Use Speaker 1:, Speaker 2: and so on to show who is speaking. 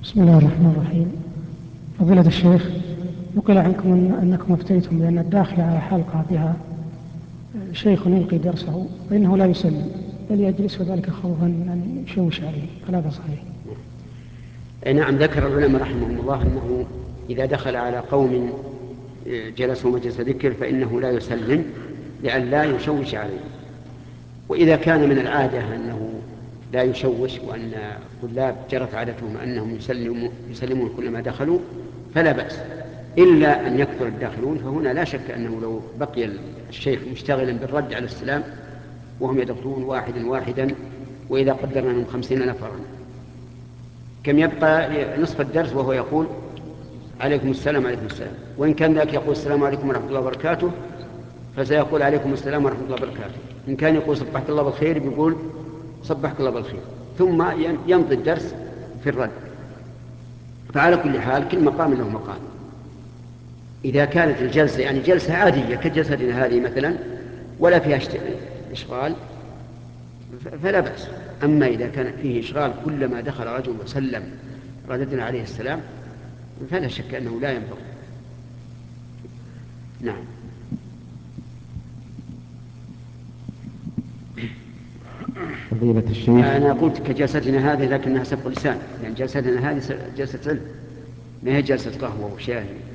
Speaker 1: بسم الله الرحمن الرحيم. فضيلة الشيخ، نقل عنكم أنكم افتيتم بأن الداخل على حلقة بها شيخ يلقي درسه فإنه لا يسلم بل يجلس، وذلك خوفا أن يشوش عليه، فهذا صحيح؟
Speaker 2: نعم، ذكر العلماء رحمهم الله أنه إذا دخل على قوم جلسوا مجلس ذكر فإنه لا يسلم لئلا يشوش عليه. وإذا كان من العادة أنه لا يشوش وأن الطلاب جرت عادتهم أنهم يسلمون كلما دخلوا فلا بأس، إلا أن يكثر الداخلون، فهنا لا شك أنه لو بقي الشيخ مشتغلا بالرد على السلام وهم يدخلون واحدا واحدا، وإذا قدرنا منهم 50 نفرا كم يبقى نصف الدرس وهو يقول عليكم السلام عليكم السلام، وإن كان ذاك يقول السلام عليكم ورحمة الله وبركاته فسيقول عليكم السلام ورحمة الله وبركاته. إن كان يقول صبحك الله بالخير بيقول صبحك الله بالخير، ثم يمضي الدرس في الرد. فعلى كل حال كل مقام له مقام. إذا كانت الجلسة يعني جلسة عادية كجلستنا هذه مثلا ولا فيها إشغال فلا بأس. أما إذا كان فيه إشغال كلما دخل رجل وسلم رددنا عليه السلام فلا شك أنه لا ينبغي. نعم.
Speaker 3: فضيلة الشيخ،
Speaker 2: أنا قلت كجلستنا هذه لكنها سبق لسان، يعني جلستنا هذه جلسة علم ما هي جلسة قهوة وشاهي.